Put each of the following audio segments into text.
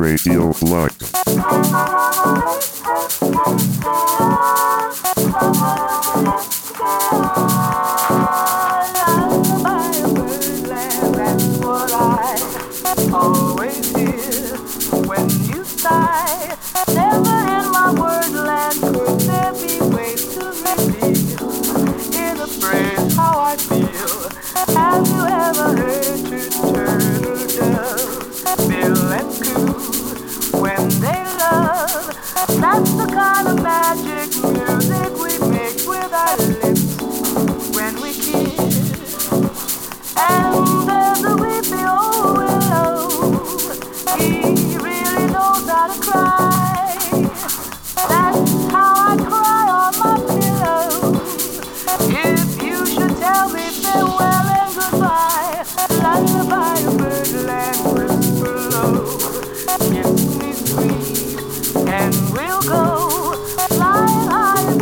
Radio Luck. Always hear when you sigh. Never in my wordland could there be ways to reveal in a phrase how I feel. Have you ever heard two turtle doves bill and coo when they love? That's the kind of magic music we make with our lips when we kiss. And there's a weepy old willow, he really knows how to cry. That's how I cry on my pillow. If you should tell me farewell and goodbye, lullaby a birdland whisper low. Kiss me sweet, and we'll go flying high.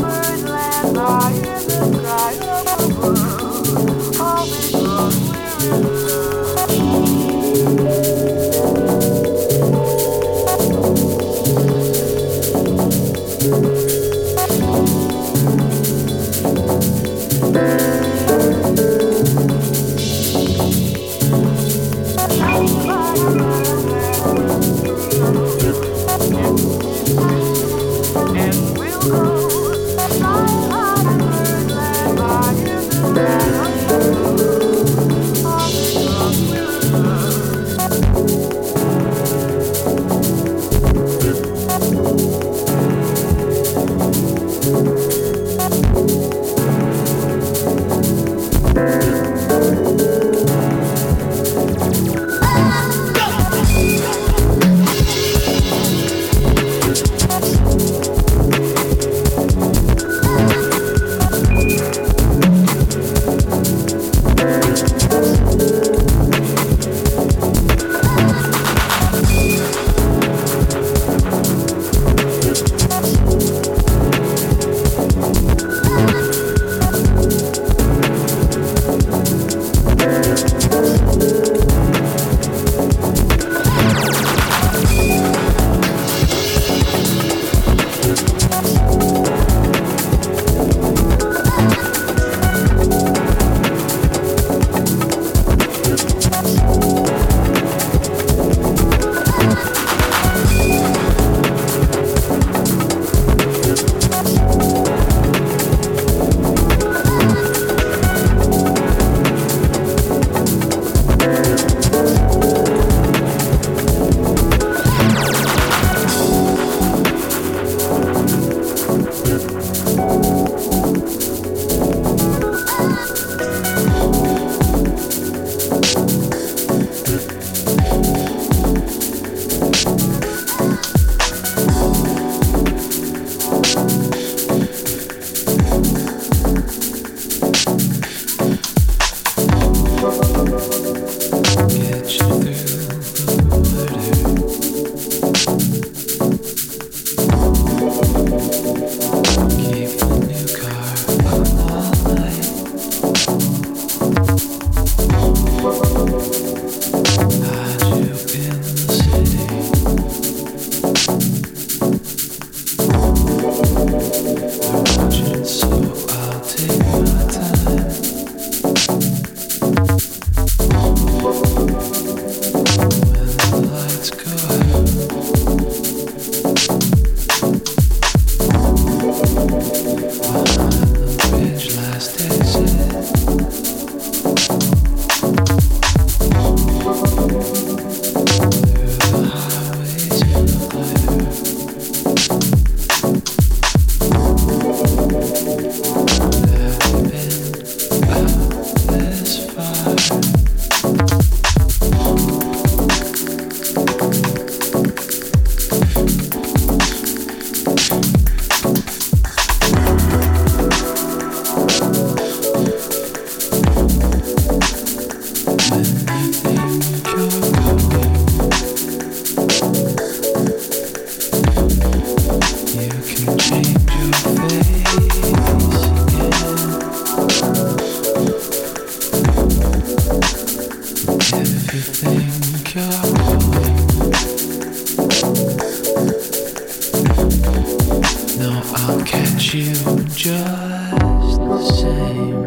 you just the same.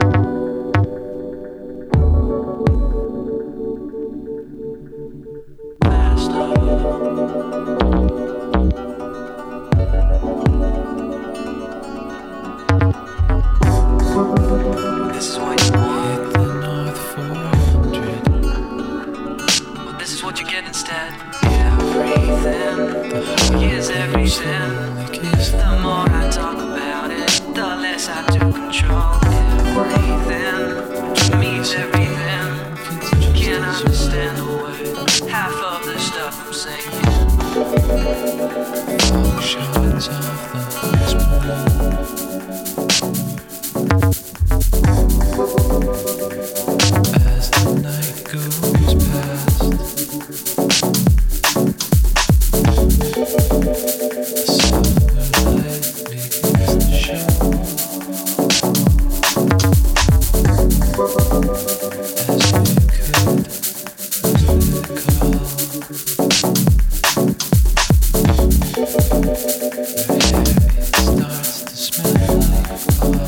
This is what you want. Hit the North 400. Well, this is what you get instead. Everything. Here's everything. The more I talk about it, the less I do control. Everything means everything. Can't understand a word. Half of the stuff I'm saying. Long shots of the first moon. As the night goes past, the silver light begins to show. As you could recall, your hair starts to smell like fall.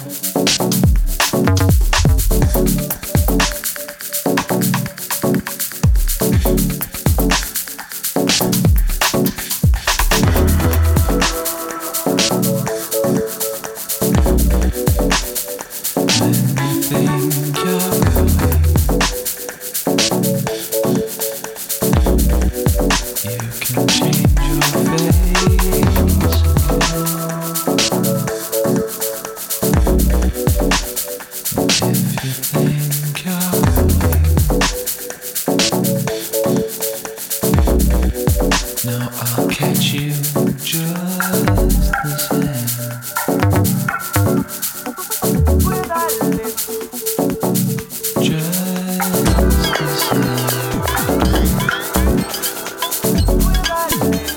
Now I'll catch you just the same. Where I live, Just the same. where I live.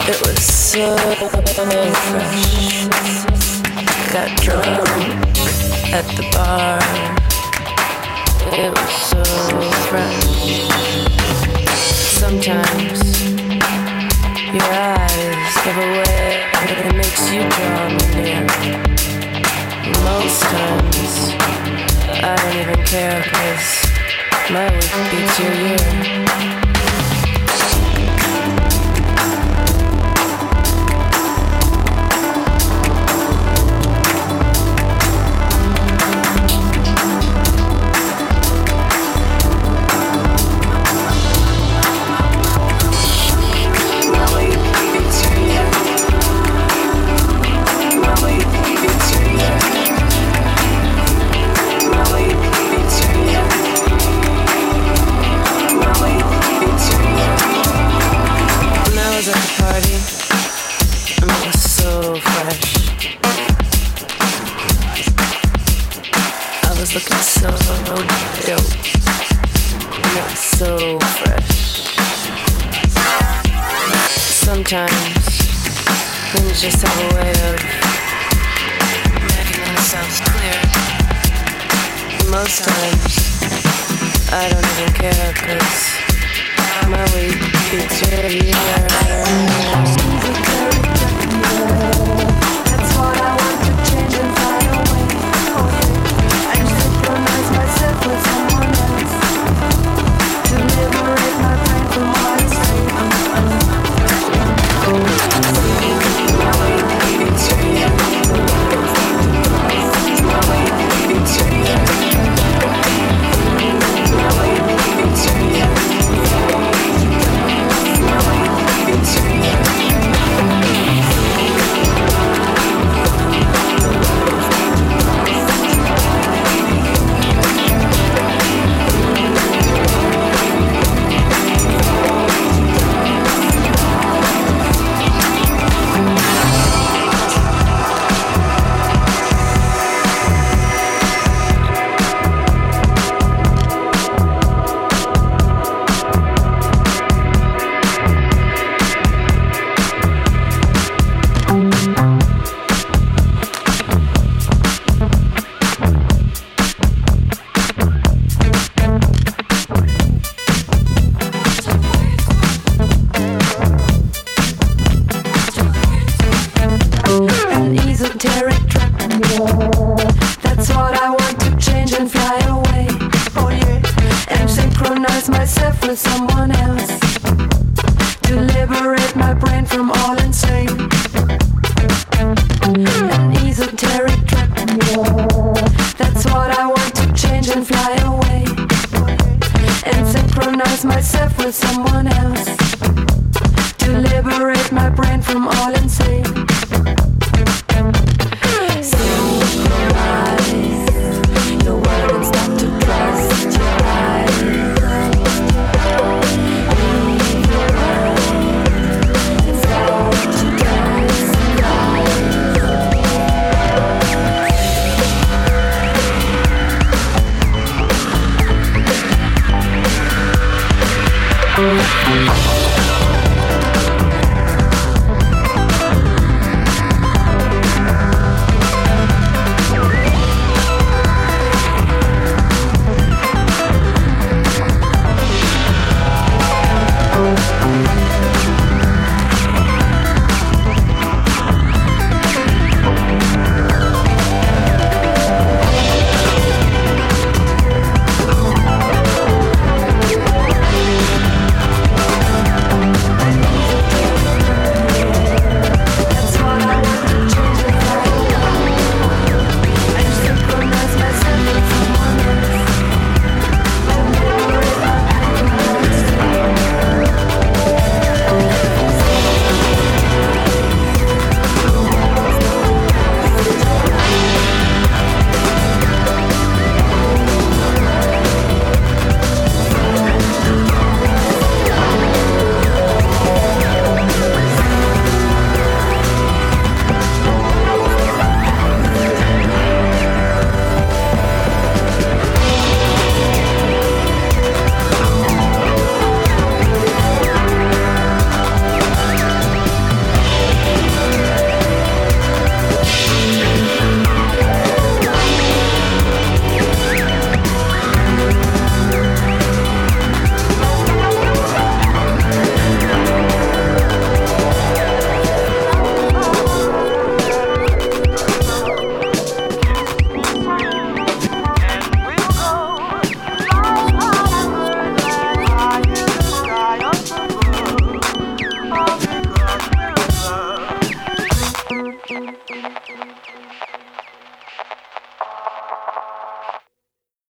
It was so fresh. Got drunk at the bar. It was so fresh. Sometimes your eyes give a way that makes you draw me near. Most times I don't even care, 'cause my week beats your year. Sometimes things just have a way of making themselves clear. Most times I don't even care, 'cause my week beats your year. That's what I want to change and fly away. I synchronize myself with someone else to liberate my brain from what it's saying. Myself with someone else to liberate my brain from all insane.